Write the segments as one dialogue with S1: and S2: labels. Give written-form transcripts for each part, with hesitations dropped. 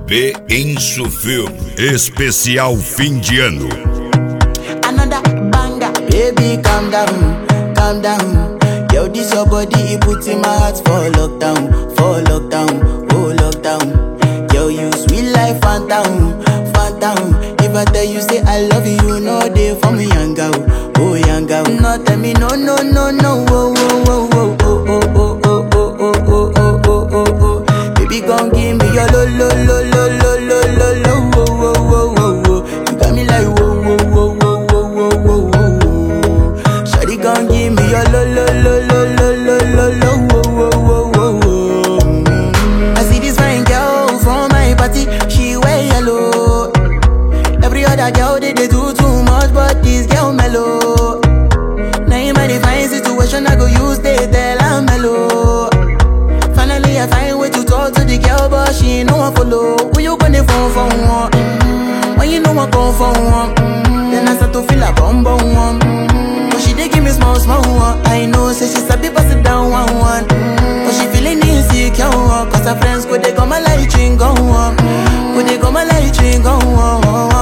S1: Benço Film Especial Fim de Ano.
S2: Another banger, baby calm down, calm down. Yo, this your body, it puts in my heart for lockdown, oh lockdown. Yo, you sweet life, phantom, phantom. If I tell you say I love you, you know they for me young girl, oh young girl. No tell me no, no, no, no, oh, oh, oh, oh, oh, oh, oh, oh, oh, oh, oh, oh, oh, oh. Baby, gon' give me your lo, lo, lo, lo, lo, lo, lo, lo, oh, oh, oh, oh, oh. You got me like whoa, whoa, whoa, whoa, whoa, whoa, whoa, whoa. Shawty gon' give me your lo, lo, lo, lo, lo, lo, lo, lo, oh, oh, oh, oh. I see this fine girl from my party, she wear yellow. Every other girl they do too much, but this girl mellow. Now in my divine situation, I go use they tell I'm mellow. Finally I find way to talk to the girl, but she ain't no one follow. Who you gonna phone for one? When you know I come for one, then I start to feel a bum bum one. But she dey give me small small one. I know say she sabi pass it down one one. But she feeling insecure, cause her friends go they come my light ring go on, go they come my light ring go on.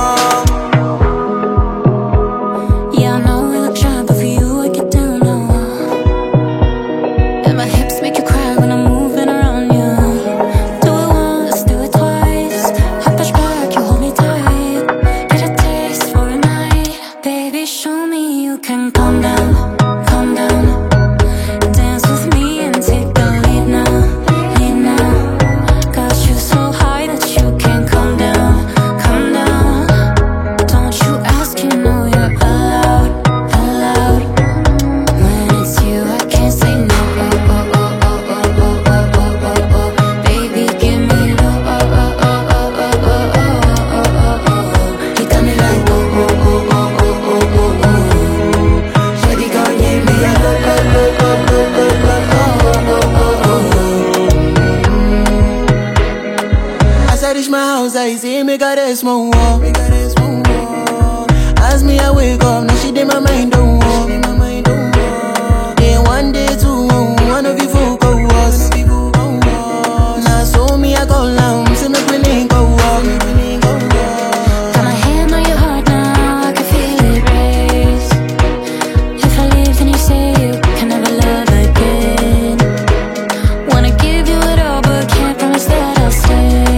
S2: I see me got a small wall. As me I wake up, now she did my mind don't walk. Then one day two, one of you folk go was. Now so me I go down, see me willing go walk.
S3: Got my hand on your heart now, I can feel it race. If I leave then you say you can never love again. Wanna give you it all but can't promise that I'll stay.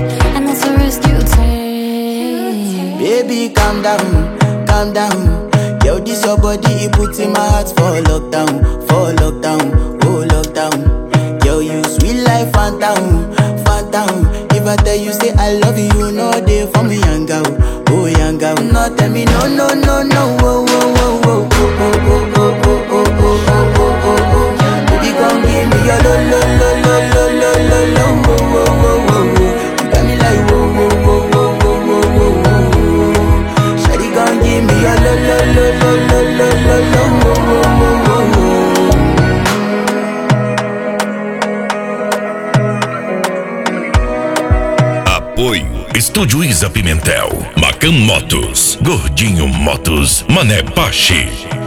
S2: Baby, calm down, calm down. Yo, this your body, it puts in my heart for lockdown, oh lockdown. Yo, you sweet life, phantom, phantom. If I tell you say I love you, you know they for me young girl, oh young girl. No tell me no, no, no, no, oh, oh, oh, oh, oh, oh, oh, oh, oh, oh, oh, oh, oh, oh. Baby, gon' give me your lo, lo, lo, lo, lo, lo, lo, lo, oh, oh, oh, oh, oh. You got me like whoa, whoa, whoa, whoa. Give me your lo lo lo lo lo lo lo lo.
S1: Apoio Estúdio Isa Pimentel, Macan Motos, Gordinho Motos, Mané Pache.